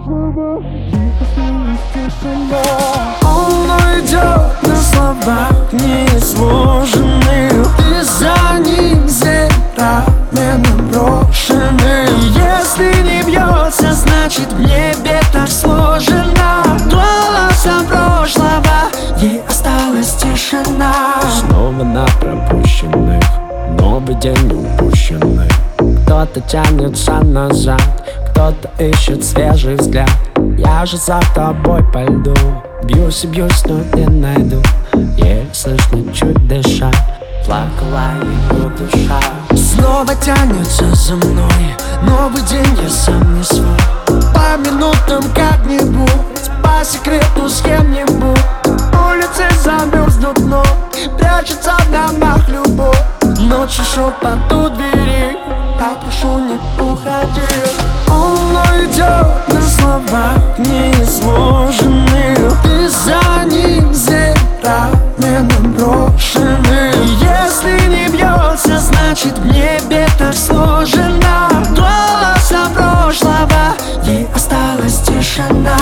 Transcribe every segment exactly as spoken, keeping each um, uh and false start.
прошлого ей осталась тишина. Он уйдет на словах несложенных, и за ним зеркально брошены. Если не бьется, значит в небе так сложено. Голосом прошлого ей осталась тишина. Снова на пропущенных, новый день упущенный. Кто-то тянется назад, кто-то ищет свежий взгляд. Я же за тобой по льду бьюсь и бьюсь, но не найду. Еле слышно, чуть дыша, плакала ее душа. Снова тянется за мной новый день, я сам не свой. По минутам как-нибудь, по секрету с кем-нибудь. Улицы замерзнут, но прячется в домах любовь. Ночью шепот у двери, я прошу, не уходи. Он уйдет на словах несложенных, и за ним зеркально брошены. Если не бьется, значит в небе так сложено. Голосом прошлого ей осталась тишина.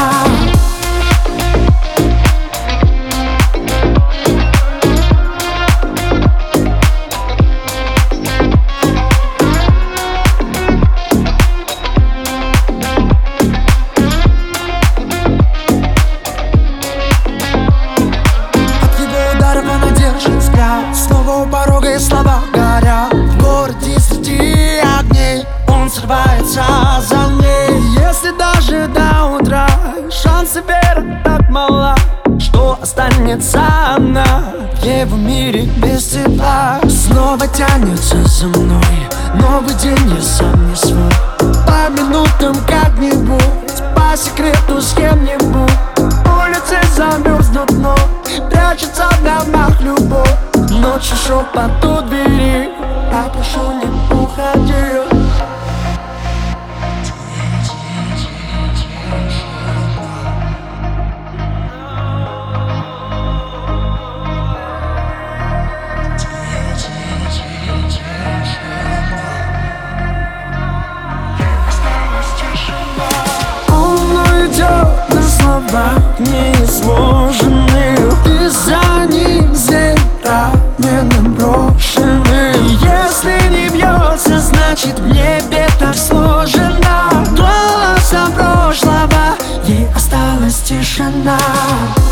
Снова у порога и слова горят. В городе среди огней он срывается за ней. Если даже до утра шансы веры так мала, что останется она в его мире без тепла. Снова тянется за мной новый день, я сам не свой. По минутам как-нибудь, по секрету с кем-нибудь. Улицы замерзнут, но прячется в домах любовь. Ночью шепот у двери, я прошу, не уходи. Он уйдет на словах несложенных, и за ним зеркально брошены. Если не бьется, значит в небе так сложено. Голосом прошлого ей осталась тишина.